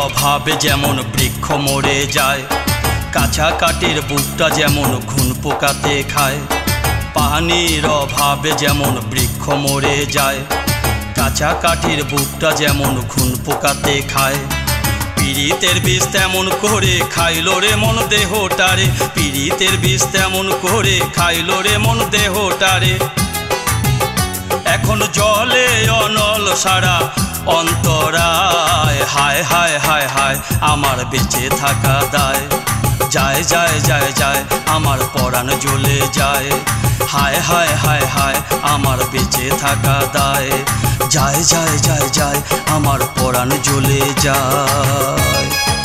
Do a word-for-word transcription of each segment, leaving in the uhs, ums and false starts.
অভাবে যেমন বৃক্ষ মরে যায়, কাঁচা কাঠের বুকটা যেমন ঘুন পোকাতে খায়। পানির অভাবে যেমন বৃক্ষ মরে যায়, কাঁচা কাঠের বুকটা যেমন ঘুন পোকাতে খায়। পীড়িতের বিষ তেমন করে খাইলো রে মন দেহটারে, পীড়িতের বিষ তেমন করে খাইলো রে মন দেহটারে। এখন জলে অনল সারা অন্তরায়, হায় হায় হায় হায় আমার বেঁচে থাকা দায়। যায় যায় যায় যায় আমার পরাণ জ্বলে যায়, হায় হায় হায় হায় আমার বেঁচে থাকা দায়। যায় যায় যায় যায় আমার পরাণ জ্বলে যায়।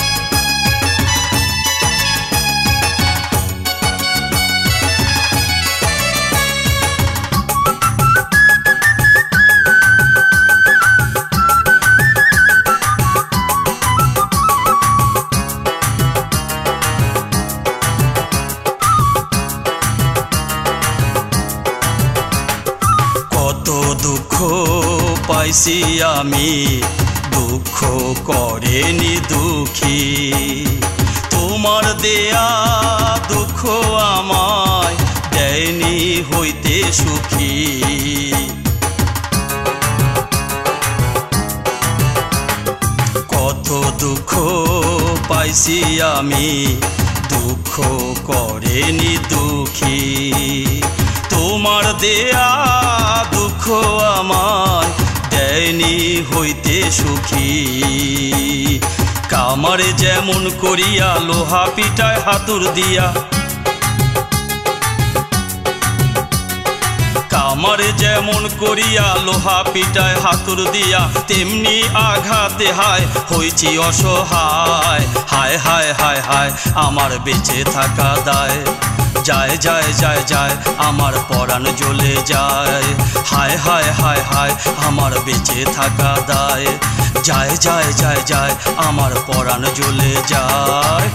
কত দুঃখ পাইছি আমি, দুঃখ করেনি দুঃখী। তোমার দেয়া দুঃখ আমায় দেয়নি হইতে সুখী। কত দুঃখ পাইছি আমি, দুঃখ করেনি দুঃখী। তোমার দেয়া দুঃখ আমায় দেয়নি হইতে সুখী। কামারে যেমন করিয়া লোহা পিটায় হাতুর দিয়া, কামারে যেমন করিয়া লোহা পিটায় হাতুর দিয়া, তেমনি আঘাতে হায় হইছি অসহায়। হায় হায় হায় হায় আমার বেঁচে থাকা দায়। যায় যায় যায় যায় আমার পরাণ জ্বলে যায়, হায় হায় হায় হায় আমার বেঁচে থাকা দায়। যায় যায় যায় যায় আমার পরাণ জ্বলে যায়।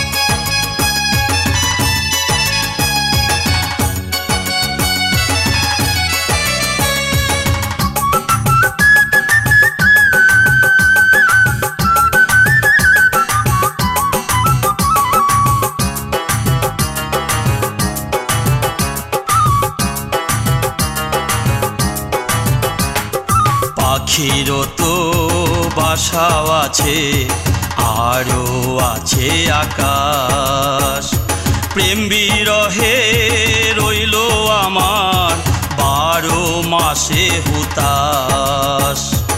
পাখিরও তো বাসাও আছে, আরও আছে আকাশ। প্রেম বিরহে রইল আমার বারো মাসে হুতাশ।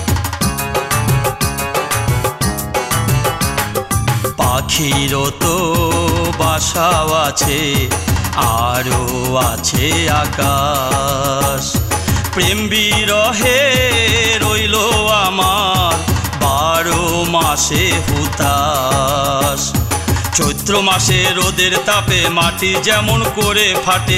পাখিরও তো বাসাও আছে, আরও আছে আকাশ। প্রেম বিরহে রইল আমার বারো মাসে হুতাশ। চৈত্র মাসে রোদের তাপে মাটি যেমন করে ফাটে,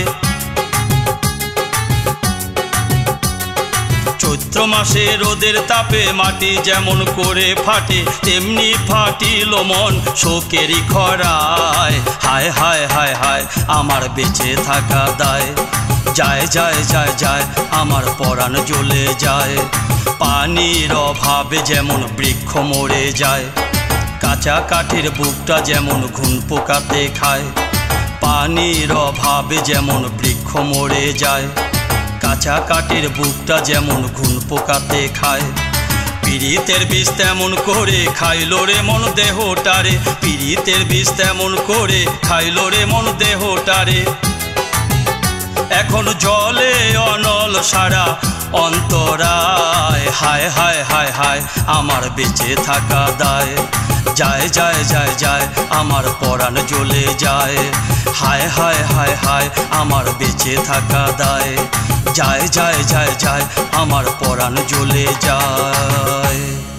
চৈত্র মাসে রোদের তাপে মাটি যেমন করে ফাটে, তেমনি ফাটিল মন শোকেরই খরায়। হায় হায় হায় হায় আমার বেঁচে থাকা দায়। যায় যায় যায় যায় আমার পরাণ জ্বলে যায়। পানির অভাবে যেমন বৃক্ষ মরে যায়, কাঁচা কাঠের বুকটা যেমন ঘুন পোকাতে খায়। পানির অভাবে যেমন বৃক্ষ মরে যায়, কাঁচা কাঠের বুকটা যেমন ঘুন পোকাতে খায়। পীড়িতের বিষ তেমন করে খাইলো রে মন দেহটারে, পীড়িতের বিষ তেমন করে খাইলো রে মন দেহটারে। এখন জলে অনল সারা অন্তরায়, হায় হায় হায় হায় আমার বেঁচে থাকা দায়। যায় যায় যায় যায় আমার পরাণ জ্বলে যায়, হায় হায় হায় হায় আমার বেঁচে থাকা দায়। যায় যায় যায় যায় আমার পরাণ জ্বলে যায়।